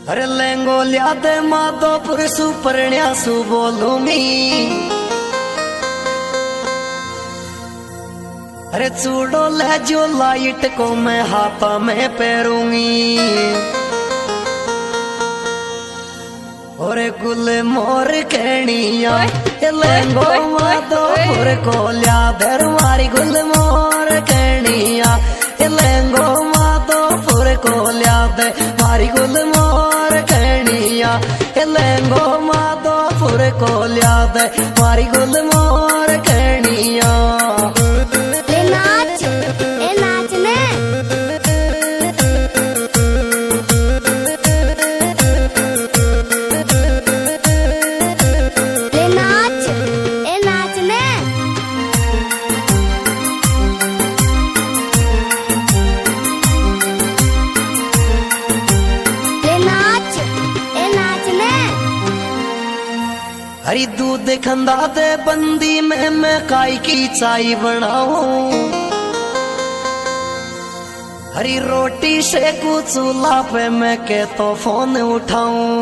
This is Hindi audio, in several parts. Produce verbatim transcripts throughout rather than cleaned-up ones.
अरे लेंगो लिया दे माधोपुर सुपरण्या सु बोलूंगी। अरे चूड़ो ले जो लाइट को मैं हाथा में पैरूंगी। और गुल मोर कहनिया लेंगो माधोपुर को लिया दर मारी गुल मोर कहनिया लेंगो माधोपुर को लिया दे मारी गुल मोर कहनिया लेंगो माधोपुर को लिया दे मारी गुल मोर कहनिया। हरी दूध खंदा दे बंदी में मैं काई की चाय बनाऊं। हरी रोटी से कुछ चूल्हा पे मैं के तो फोन उठाऊं।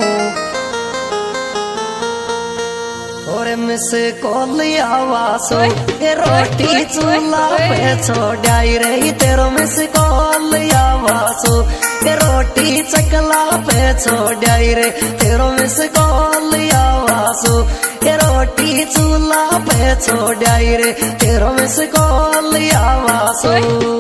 और मिस कॉल आवासो ये रोटी चूल्हा पे छोड़ाई रही तेरो मिस कॉल आवासो ये रोटी चकला पे छोड़ाई रे तेरो मिस कॉल आवासो ये रोटी चूल्हा पे छोड़ाई रे तेरो मिस कॉल आवासो।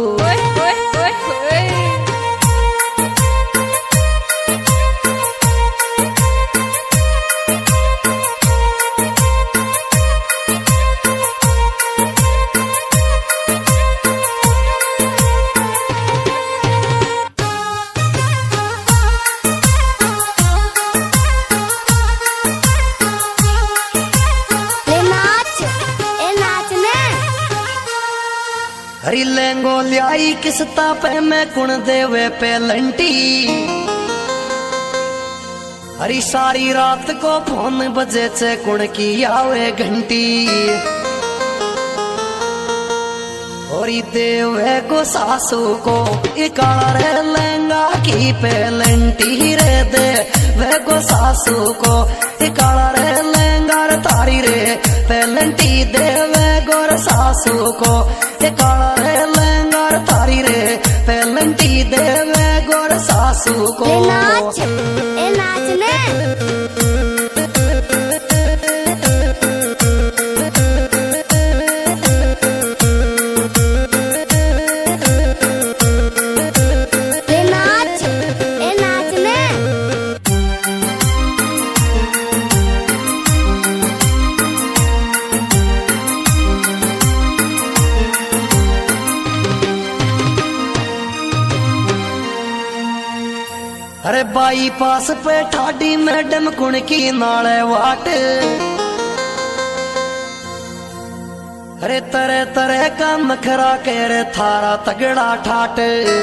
हरी लेंगो लियाई किस्ता पे मैं कुण देवे पे लंटी। हरी सारी रात को फोन बजे चे कुण की आवे घंटी। और देवे को सासू को इकाला रे लहंगा की पे लंटी रे दे वे को सासू को इकाला रे लहंगा तारी रे पे लंटी देवे गोर सासू को इकाला रे लहंगा तारी रे पे लंटी देवे गोर सासू को। ए नाच, ए नाचने अरे बाई पास पे ठाडी मैडम कुण की नाले वाट। अरे तरह तरह का नखरा कह रे थारा तगड़ा ठाट।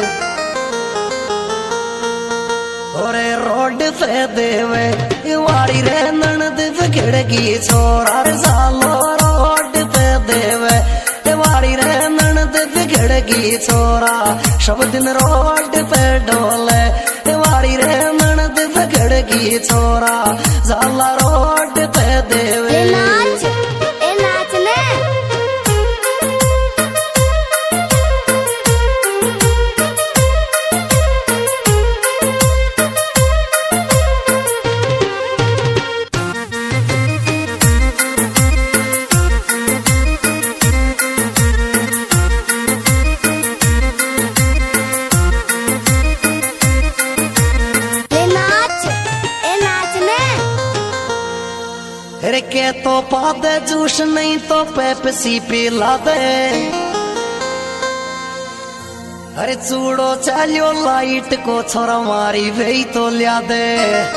और रोड पे देवे वारी रे ननद बिगड़गी छोरा सालो रोड पे देवे वारी रे ननद बिगड़गी छोरा सब दिन रोड पे डोले वारी रे ननद बिगड़गी छोरा जाला रोड पे देवे। ए नाच, ए नाचने अरे के तो पा दे जूस नहीं तो पेप्सी पिला दे। अरे चूड़ो चलियो लाइट को छोरा मारी वही तो लिया दे।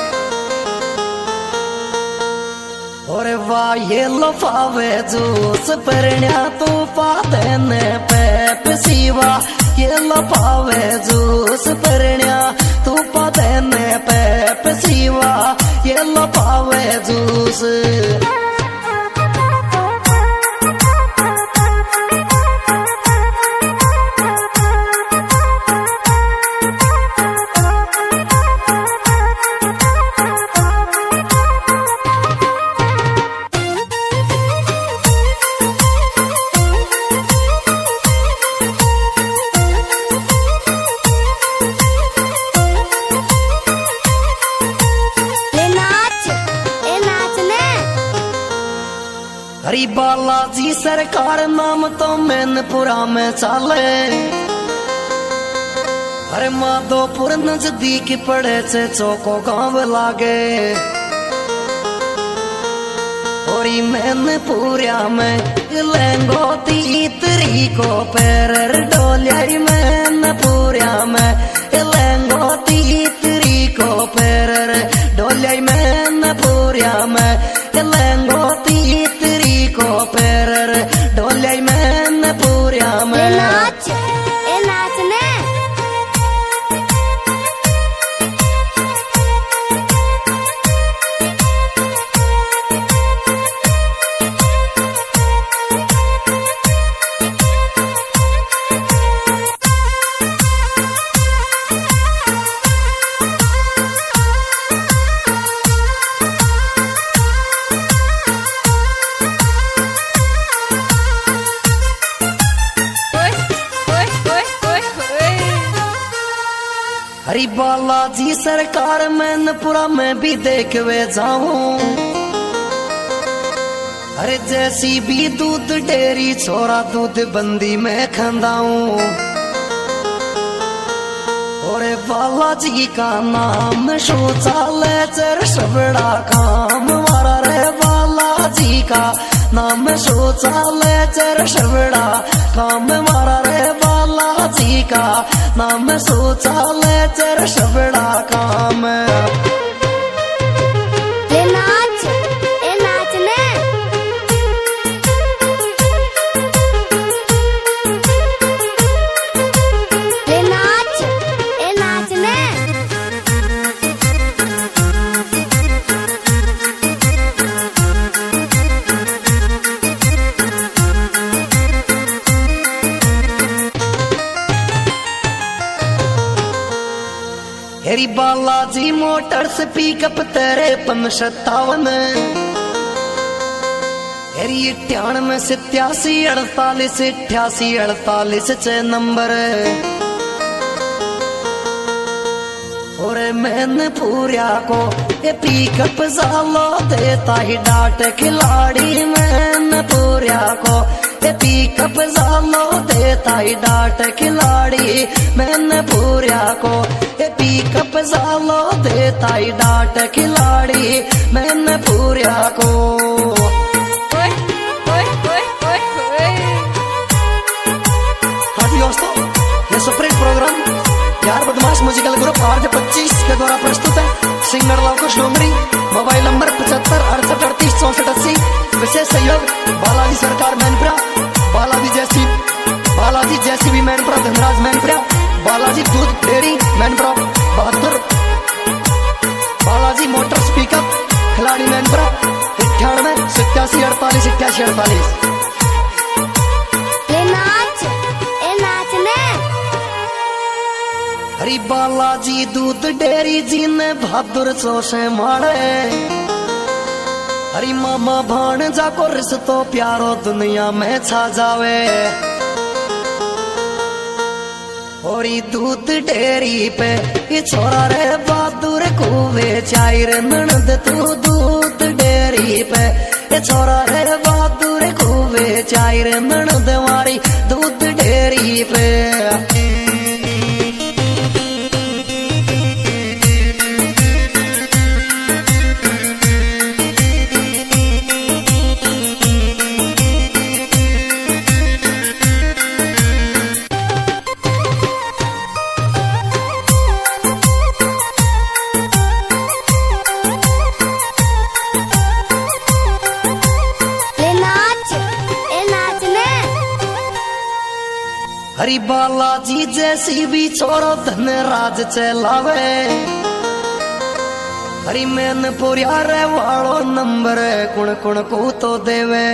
और वाह ये लफावे जूस परण्या तू पा देने पेप्सी वाह ये लफावे जूस परण्या तू पा देने पेप्सी वाह ये लफावे जूस। हरी बालाजी सरकार नाम तो मैनपुरा में चाले। अरे माधोपुर नजदीक पड़े से चौको गांव लागे। और मैनपुरिया में लेंगो तीतरी को पैर डोलिया। मैनपुरिया में लेंगो तीतरी को पैर डोलिया। मैनपुरिया में लेंगो तीतरी को पैर डोलिया। मैनपुरिया में ए नाच ए नाचने हरी बालाजी सरकार मैनपुरा में भी देखवे जाऊं। अरे जैसी भी दूध डेरी छोरा दूध बंदी में खंदाऊं। और बालाजी का नाम शौचालय चर सबड़ा काम मारा रे। बालाजी का नाम शौचालय चर सबड़ा काम मारा रे। बालाजी का नाम शौचालय चर सबड़ा काम। ए नाच ए नाचने ए नाच ए नाचने हेरी बालाजी मोटर्स पिकअप तेरे पन सत्तावन। हेरी अट्ठानवे सत्यासी अड़तालीस अठासी अड़तालीस छह नंबर। और मैनपुरिया को ये पिकअप सालो देता ही डाट खिलाड़ी। मैनपुरिया को ये पिकअप सालो देता ही डाट खिलाड़ी। मैनपुरिया को ये पिकअप सालो देता ही डाट खिलाड़ी। मैनपुरिया को हाँ जी दोस्तों, ये सुप्रीम प्रोग्राम यार बदमाश म्यूजिकल ग्रुप आर जे पच्चीस के द्वारा प्रस्तुत है। Singer Lavkush Dongri, mobile number पचहत्तर अड़सठ अड़तीस चौसठ अस्सी। विशेष सहयोग बालाजी सरकार मैनपुरा, बालाजी जैसी बालाजी जैसी भी मैनपुरा, धनराज मैनपुरा, बालाजी दूध डेयरी मैनपुरा, बहत्तर बालाजी मोटर्स पिकअप खिलाड़ी मैनपुरा, अट्ठानवे सत्यासी अड़तालीस इक्यासी अड़तालीस। ए नाच ए नाचने हरी बालाजी दूध डेरी जी ने बहादुर चौसे मारे। हरी मामा भाण जाको रिश्तो प्यारो दुनिया में छा जावे। और दूध डेरी पे ये छोरा रे बहादुर कुवे चायर ननद। तू दूध डेरी पे ये छोरा रे बहादुर कुवे चायर ननद मारी दूध डेरी पे। हरी बालाजी जैसी भी छोरो धन राज चलावे। हरी मैनपुरिया रे वालो नंबर कुण कुण को तो देवे।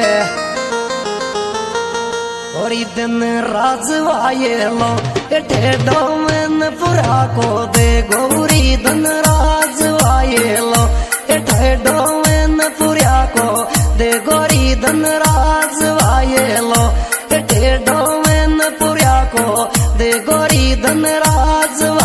और दिन राज वाये लो ठेडो मैनपुरा को दे गौरी। धन राज वाये लो ठेडो मैनपुरिया को दे गौरी। धन राज वाये लो ठेडो मैनपुरिया को दे गौरी। धन राज